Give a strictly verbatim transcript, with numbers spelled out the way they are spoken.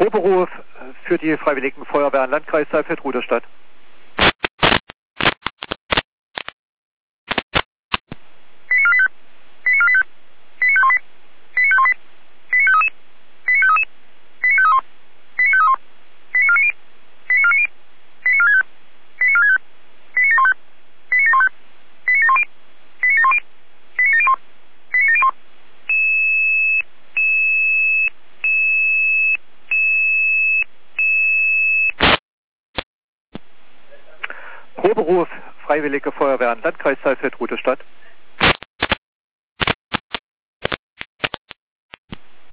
Proberuf für die Freiwilligen Feuerwehren Landkreis Saalfeld-Ruderstadt. Proberuf Freiwillige Feuerwehren Landkreis Saalfeld-Ruderstadt.